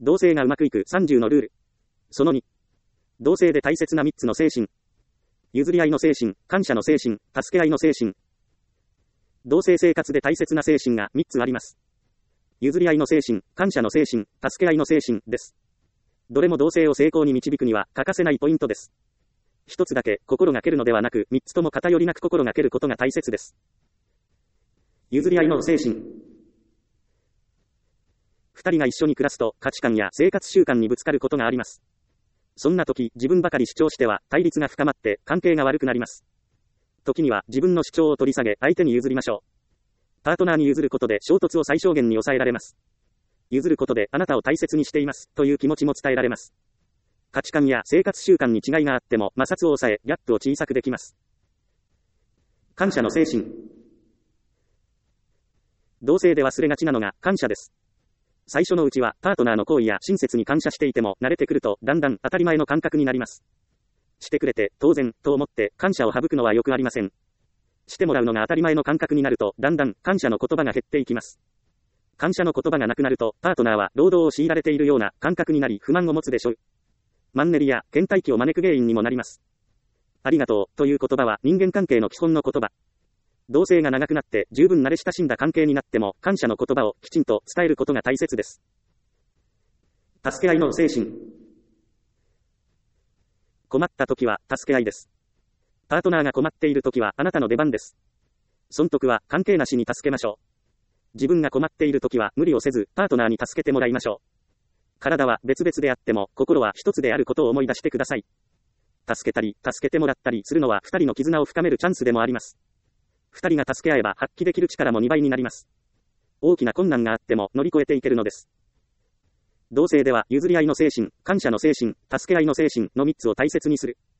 同性がうまくいく30のルール。その2。同性で大切な3つの精神。譲り合いの精神、感謝の精神、助け合いの精神。同性生活で大切な精神が3つあります。譲り合いの精神、感謝の精神、助け合いの精神です。どれも同性を成功に導くには欠かせないポイントです。一つだけ心がけるのではなく、3つとも偏りなく心がけることが大切です。譲り合いの精神。二人が一緒に暮らすと価値観や生活習慣にぶつかることがあります。そんな時、自分ばかり主張しては対立が深まって関係が悪くなります。時には自分の主張を取り下げ相手に譲りましょう。パートナーに譲ることで衝突を最小限に抑えられます。譲ることであなたを大切にしていますという気持ちも伝えられます。価値観や生活習慣に違いがあっても摩擦を抑えギャップを小さくできます。感謝の精神。同性で忘れがちなのが感謝です。最初のうちはパートナーの行為や親切に感謝していても慣れてくるとだんだん当たり前の感覚になります。してくれて当然と思って感謝を省くのはよくありません。してもらうのが当たり前の感覚になるとだんだん感謝の言葉が減っていきます。感謝の言葉がなくなるとパートナーは労働を強いられているような感覚になり不満を持つでしょう。マンネリや倦怠期を招く原因にもなります。ありがとうという言葉は人間関係の基本の言葉。同性が長くなって十分慣れ親しんだ関係になっても感謝の言葉をきちんと伝えることが大切です。助け合いの精神。困った時は助け合いです。パートナーが困っている時はあなたの出番です。損得は関係なしに助けましょう。自分が困っている時は無理をせずパートナーに助けてもらいましょう。体は別々であっても心は一つであることを思い出してください。助けたり助けてもらったりするのは二人の絆を深めるチャンスでもあります。二人が助け合えば発揮できる力も2倍になります。大きな困難があっても乗り越えていけるのです。同性では譲り合いの精神、感謝の精神、助け合いの精神の3つを大切にする。